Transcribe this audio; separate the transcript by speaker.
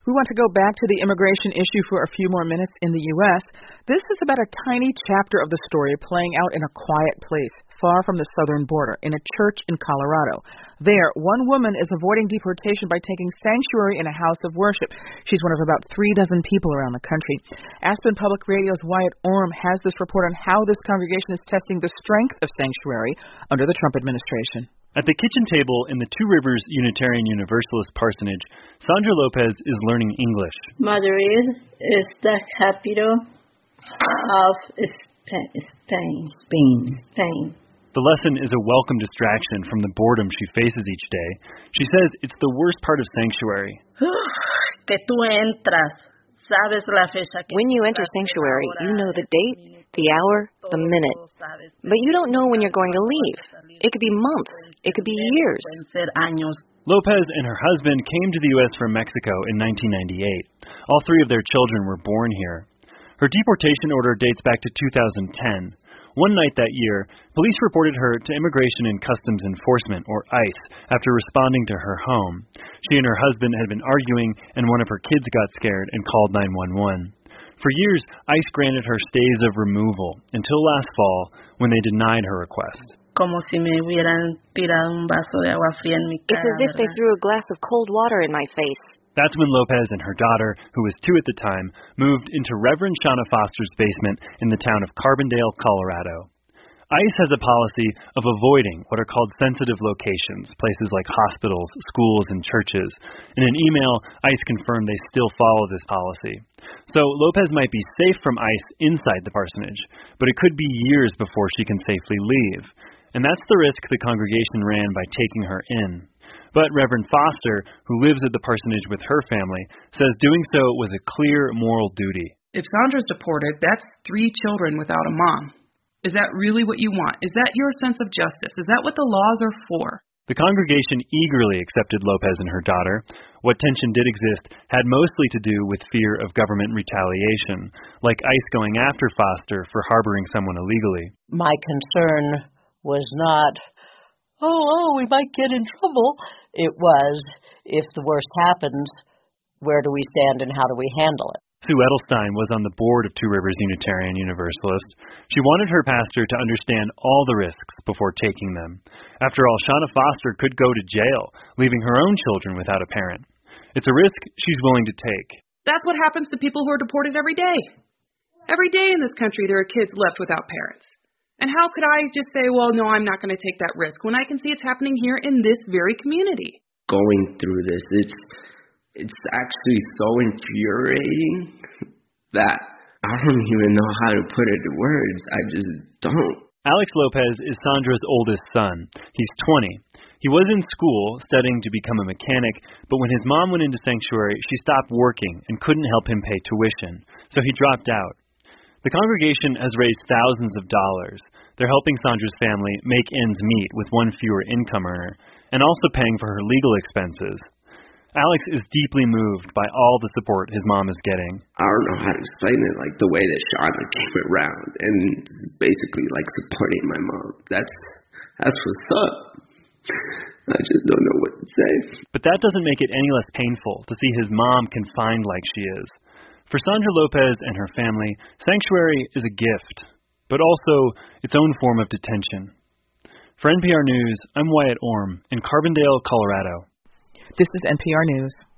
Speaker 1: We want to go back to the immigration issue for a few more minutes in the U.S. This is about a tiny chapter of the story playing out in a quiet place, far from the southern border, in a church in Colorado. There, one woman is avoiding deportation by taking sanctuary in a house of worship. She's one of about 36 people around the country. Aspen Public Radio's Wyatt Orm has this report on how this congregation is testing the strength of sanctuary under the Trump administration.
Speaker 2: At the kitchen table in the Two Rivers Unitarian Universalist Parsonage, Sandra Lopez is learning English.
Speaker 3: Madrid is the capital of Spain.
Speaker 2: The lesson is a welcome distraction from the boredom she faces each day. She says it's the worst part of sanctuary.
Speaker 3: Que tú entras.
Speaker 4: When you enter sanctuary, you know the date, the hour, the minute. But you don't know when you're going to leave. It could be months. It could be years.
Speaker 2: Lopez and her husband came to the U.S. from Mexico in 1998. All three of their children were born here. Her deportation order dates back to 2010. One night that year, police reported her to Immigration and Customs Enforcement, or ICE, after responding to her home. She and her husband had been arguing, and one of her kids got scared and called 911. For years, ICE granted her stays of removal, until last fall, when they denied her request.
Speaker 4: It's as if they threw a glass of cold water in my face.
Speaker 2: That's when Lopez and her daughter, who was 2 at the time, moved into Reverend Shauna Foster's basement in the town of Carbondale, Colorado. ICE has a policy of avoiding what are called sensitive locations, places like hospitals, schools, and churches. In an email, ICE confirmed they still follow this policy. So Lopez might be safe from ICE inside the parsonage, but it could be years before she can safely leave. And that's the risk the congregation ran by taking her in. But Reverend Foster, who lives at the parsonage with her family, says doing so was a clear moral duty.
Speaker 5: If Sandra's deported, that's 3 children without a mom. Is that really what you want? Is that your sense of justice? Is that what the laws are for?
Speaker 2: The congregation eagerly accepted Lopez and her daughter. What tension did exist had mostly to do with fear of government retaliation, like ICE going after Foster for harboring someone illegally.
Speaker 6: My concern was not, we might get in trouble. It was, if the worst happens, where do we stand and how do we handle it?
Speaker 2: Sue Edelstein was on the board of Two Rivers Unitarian Universalist. She wanted her pastor to understand all the risks before taking them. After all, Shauna Foster could go to jail, leaving her own children without a parent. It's a risk she's willing to take.
Speaker 5: That's what happens to people who are deported every day. Every day in this country there are kids left without parents. And how could I just say, well, no, I'm not going to take that risk, when I can see it's happening here in this very community?
Speaker 7: Going through this, it's actually so infuriating that I don't even know how to put it to words. I just don't.
Speaker 2: Alex Lopez is Sandra's oldest son. He's 20. He was in school, studying to become a mechanic, but when his mom went into sanctuary, she stopped working and couldn't help him pay tuition, so he dropped out. The congregation has raised thousands of dollars. They're helping Sandra's family make ends meet with one fewer income earner, and also paying for her legal expenses. Alex is deeply moved by all the support his mom is getting.
Speaker 7: I don't know how to explain it, like the way that Shauna came around and basically like supporting my mom. That's what's up. I just don't know what to say.
Speaker 2: But that doesn't make it any less painful to see his mom confined like she is. For Sandra Lopez and her family, sanctuary is a gift, but also its own form of detention. For NPR News, I'm Wyatt Orm in Carbondale, Colorado.
Speaker 1: This is NPR News.